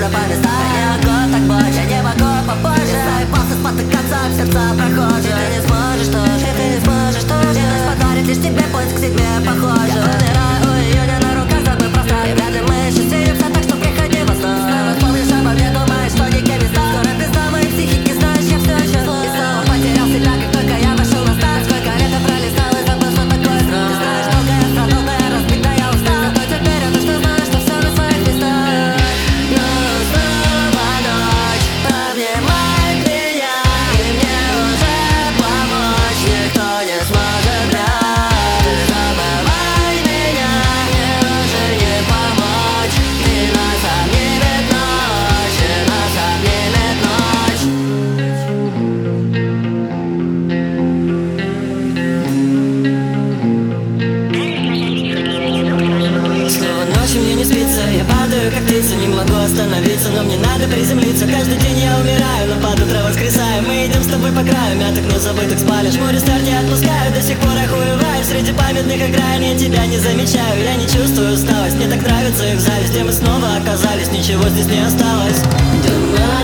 уже по местам. Я не могу так больше, не могу попозже. Заебался спотыкаться об сердца прохожих. И ты не сможешь тоже, и ты не сможешь тоже. Нежность подарит лишь тебе путь к себе похожий. Я умираю у июня на руках, забыв просто. И вряд ли мы еще сидимся, так что приходи во снах. Снова вспомнишь обо мне, думаешь, что никем не стал. Скоро пизда моей психики, знаешь, я все еще злой. И снова потерял себя, как только я вошел на старт. Сколько лет я пролистал и забыл, что такое страх. Ты знаешь, долго я страдал, да я разбит, да я устал. Зато теперь я точно знаю, что все на своих местах. Но снова ночь, обнимай меня, и мне уже помочь никто не сможет, брат. Ты забывай меня, мне уже не помочь. Ты нас обнимет ночь, и нас обнимет ночь. Снова ночью мне не спится, я падаю как птица. Не могу остановиться, но мне надо приземлиться. Каждый день я умираю, но под утро воскресаю. Мы идем с тобой по краю мятых, но забытых спалишь. Море старт не отпускаю, до сих пор охуеваю. Среди памятных окраин я тебя не замечаю. Я не чувствую усталость, мне так нравится их зависть. Где мы снова оказались, ничего здесь не осталось. Думаю,